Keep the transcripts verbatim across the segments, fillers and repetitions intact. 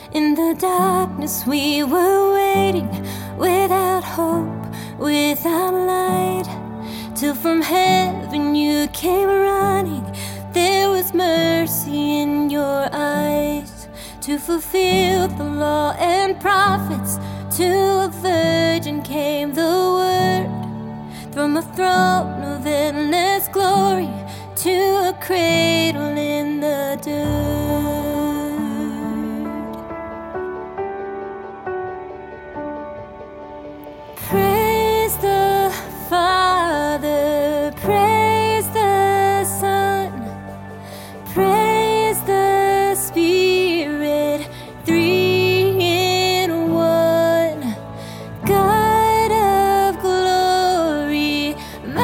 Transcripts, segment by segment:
In the darkness we were waiting, without hope, without light, till from heaven you came running. There was mercy in your eyes, to fulfill the law and prophets. To a virgin came the word, from a throne of endless glory to a cradle in the dirt. Praise the Father, praise the Son, praise the Spirit, three in one. God of glory,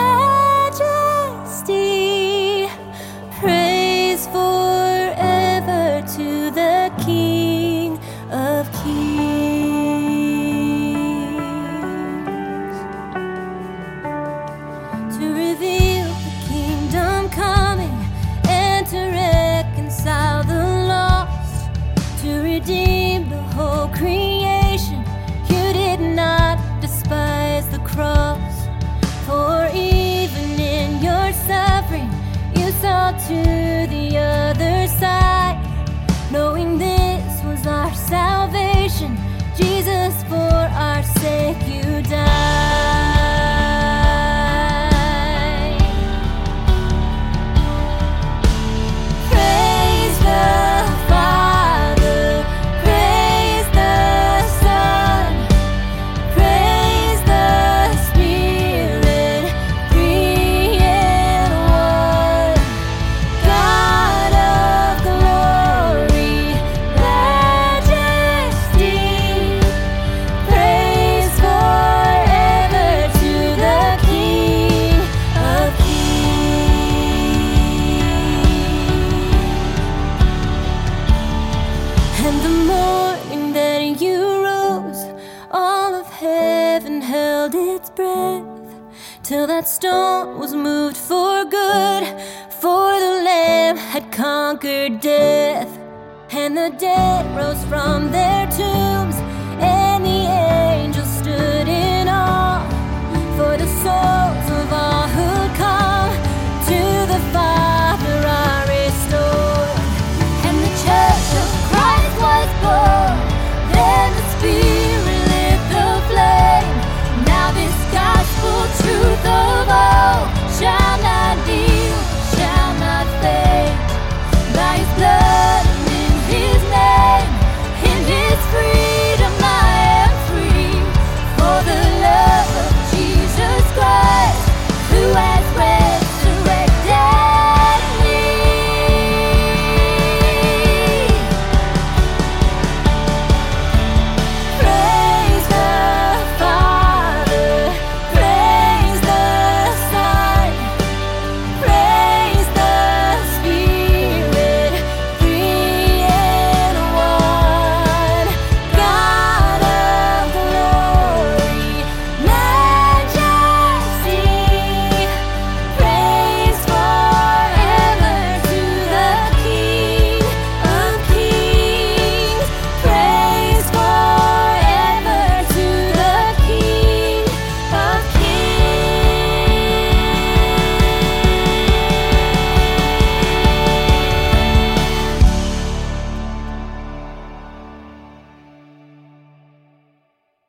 majesty, praise forever to the King of Kings. To reveal the kingdom coming and to reconcile the lost, to redeem the whole creation. You did not despise the cross, for even in your suffering you saw to the other side, knowing this was our salvation. Jesus, for our sake you died. Praise the Father, praise the Son, praise the Spirit, three in one. God of glory, majesty, praise forever to the King of Kings. And the morning that you rose, all of heaven held its breath, till that stone was moved for good, for the Lamb had conquered death, and the dead rose from their tombs.